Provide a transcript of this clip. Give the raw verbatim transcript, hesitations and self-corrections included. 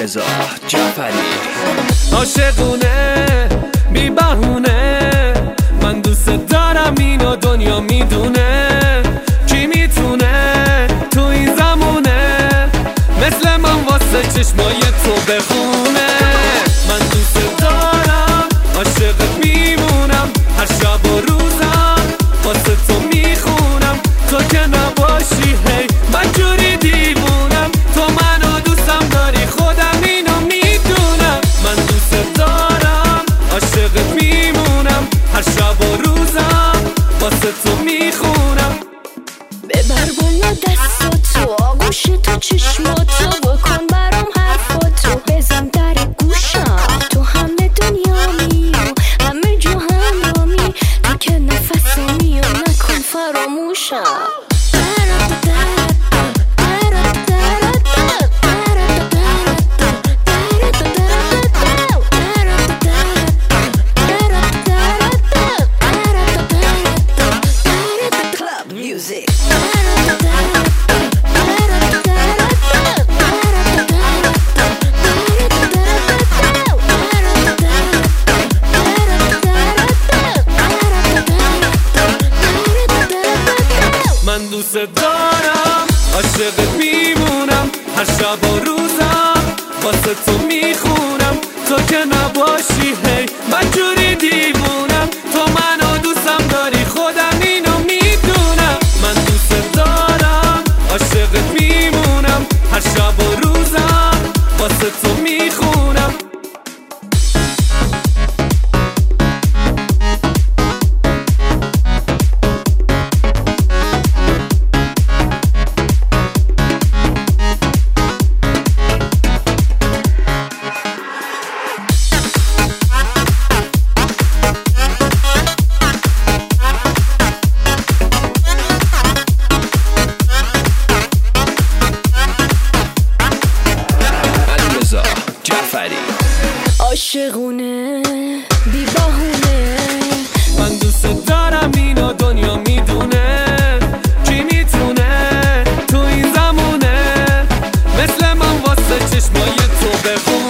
علیرضا جعفری. عاشقونه بی بهونه، من دوست دارم اینو دنیا میدونه. کی میتونه تو این زمونه مثل من واسه چشمای تو بخونه؟ من دوست دارم عاشقت میمونم، هر شب و روزم واسه تو میخونم. تو که نباشی هی من جوری دیوونم، تو منو دوستم داری خودم اینو میدونم. من دوست دارم عاشقت میمونم، هر شب و روزم واسه تو میخونم. ببر بالا دستاتو، آغوش تو چشماتو، بکن برام حرفاتو، بزن در گوشم. تو همه دنیا می و همه جا همرامی، تو که نفسمی و نکن فراموشم. من دوست دارم عاشقت میمونم، هر شب و روزم واسه تو میخونم. تو که نباشی هی من جوری دیوونم، تو منو دوستم داری خودم اینو میدونم. من دوست دارم عاشقت میمونم، هر شب و روزم واسه تو میخونم. عاشقونه بی بهونه، من دوست دارم اینو دنیا میدونه. کی میتونه تو این زمونه مثل من واسه چشمای تو بخونه؟